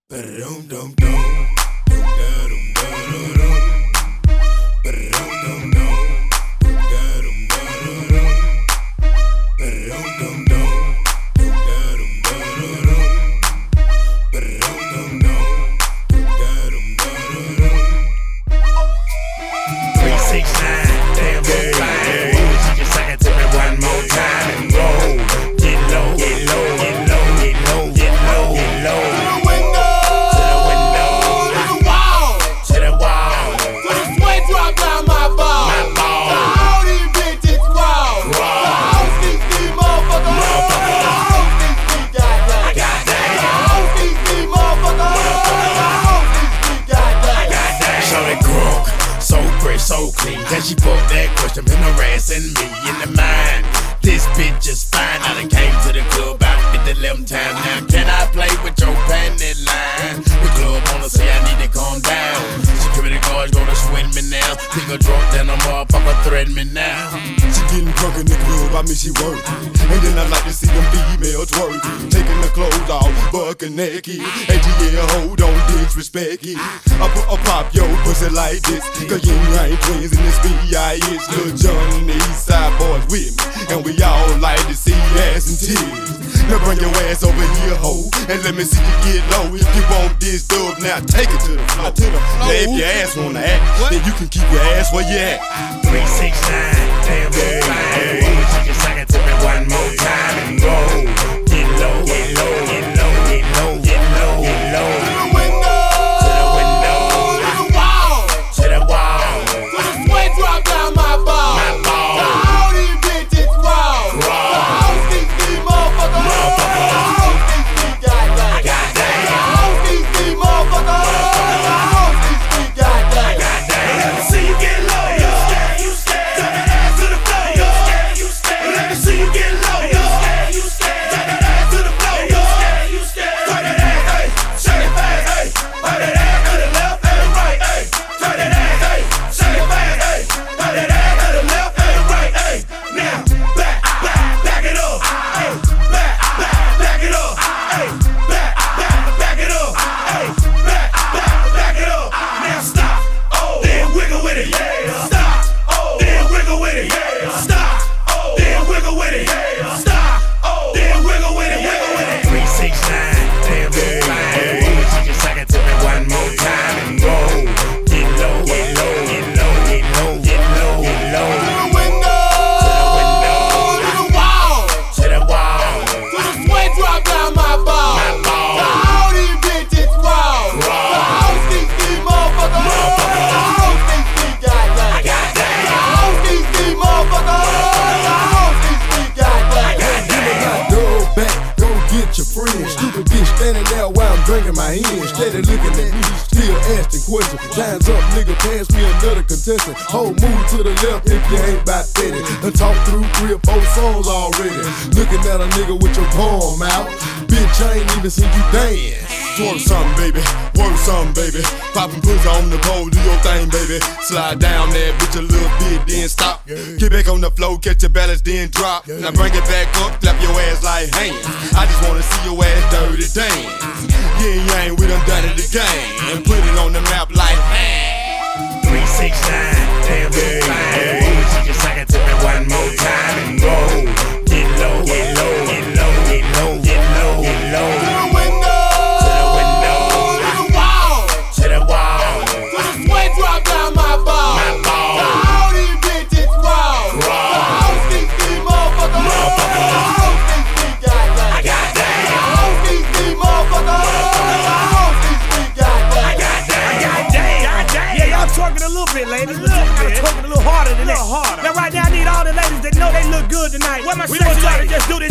So clean, can she put that question, been harassing me in the mind. This bitch is fine, I done came to the club about 50-11 times now. Can I play with your panty line? The club wanna say I need to calm down. Security guards gonna swing me now. Think a drunk, then a motherfucker threaten me now. She getting drunk in the club, I mean she work. And then I like to see them females twerk. Taking the clothes off, bucking naked. ATL, hold on, disrespect it. I pop your pussy like this, cause you ain't twins in this B.I.S. Lil Jon and the East Side boys with me, and we all like to see ass and tears. Now bring your ass over here, ho, and let me see you get low. If you want this dub, now take it to the floor. Now if your ass wanna act, then you can keep your ass where you at. 369, damn good. She just suck it to me one more time and roll. Get low, get low, get low, get low, get low, get low. Drinking my hand, steady looking at me, still asking questions. Time's up, nigga, pass me another contestant. Whole move to the left if you ain't about 30. Done talked through 3 or 4 songs already. Looking at a nigga with your palm out. Bitch, I ain't even seen you dance. Work something, baby, work something, baby. Poppin' pussy on the pole, do your thing, baby. Slide down there, bitch, a little bit, then stop. Get back on the floor, catch your balance, then drop. Now bring it back up, clap your ass like hands. I just wanna see your ass dirty dance. Yang, we done done it again, and put it on the map like man. 369, damn good. She just suck it to me one more time and roll. Get low, get low, get low, get low, get low, get low. To the window, to the window, to the wall, to the wall. To the sweat drop down my ball. My ball. To all these bitches raw. To all these motherfuckers. I got that. All these motherfuckers. Twerking a little bit, ladies. Twerking a little harder than that. Now, right now, I need all the ladies that know they look good tonight. We want y'all to just do this